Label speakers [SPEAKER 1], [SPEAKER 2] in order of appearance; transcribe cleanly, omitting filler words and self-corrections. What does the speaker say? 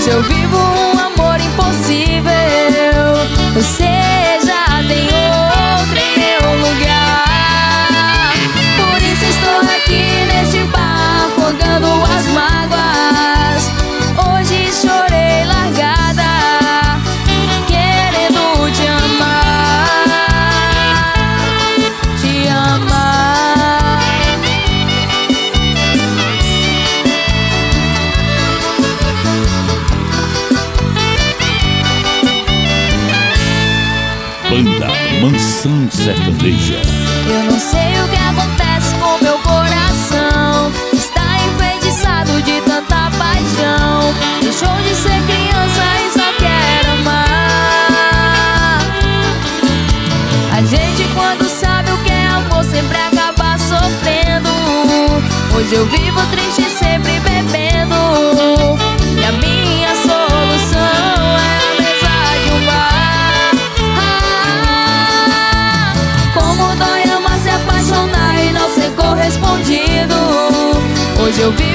[SPEAKER 1] Hoje eu vivo um amor impossível. Você já tem outro em meu lugar. Por isso estou aqui nesse bar, afogando as mágoas. Hoje chorei largada, querendo te amar, te amar.
[SPEAKER 2] Banda Mansão Sertaneja.
[SPEAKER 1] Eu não sei o que acontece com meu coração, está enfeitiçado de tanta paixão. Deixou de ser criança e só quer amar. A gente quando sabe o que é amor sempre acaba sofrendo. Hoje eu vivo triste sempre bebendo, e a minha solução é a mesa de um bar. Como dói amar, se apaixonar e não ser correspondido. Hoje eu vivo